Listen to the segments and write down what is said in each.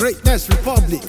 Greatness Republic.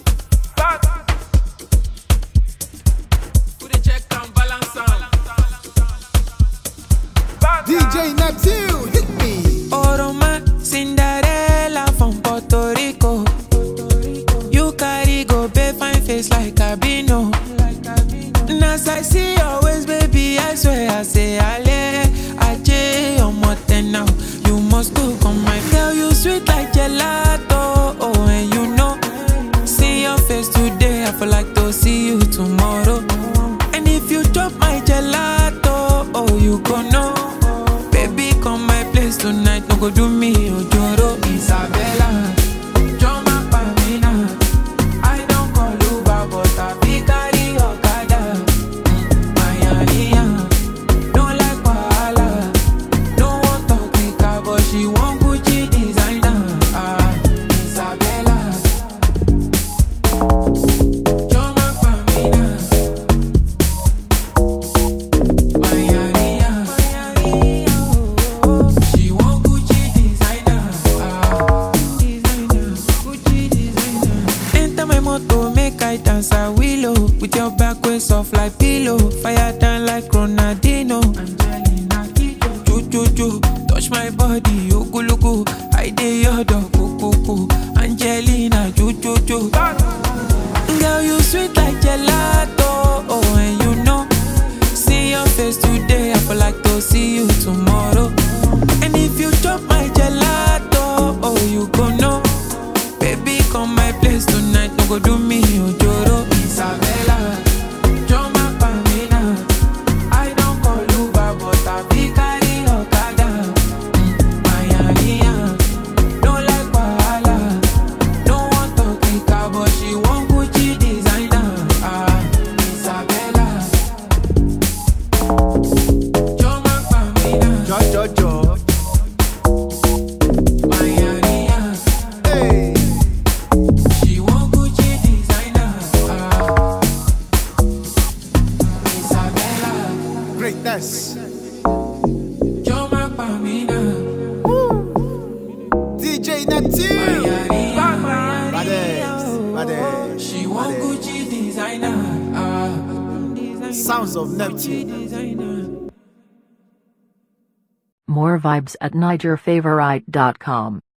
DJ Neptune, hit me. Oroma, Cinderella from Puerto Rico. You carry go pay fine face like Cabino. And as I see your waist, baby, I swear I say ale. Aje, you're more than now. You must go on my girl, you sweet like gelato. Oh, and you know, see your face today, I feel like to see you tomorrow. And if you drop my gelato, oh, you gon' know. Baby, come my place tonight, no go do me ojoro. Isabella, Joma Pamina. I don't call Uber, but I be carry Okada. Mayania, don't like Wahala. No one talk like her, but she want Gucci designer. Isabella, Joma Pamina. Mayania, she want Gucci designer. Gucci designer. Enter my motor, make I dance a willow. With your back way soft like pillow. Fire down like Ronaldinho. Angelina Ju, touch my body, ogologo. I dey your dog, kuku. Angelina Ju. Girl, you sweet like gelato. Oh, and you know, see your face today, I feel like to see you tomorrow. And if you drop my gelato, oh, you gon' know. Baby, come my place tonight, no go do me ojoro. Isabella, Joma Pamina. I don't call Uber, but I be carry Okada. Mayania, don't like Wahala. No one talk like her, but she want Gucci designer. Isabella, Joma Pamina. Jo. Mayania, Hey. she want Gucci designer. Isabella, Greatness. Joma Pamina. DJ Neptune. Badass. She want Gucci designer. Sounds of Neptune. More vibes at NigerFavorite.com.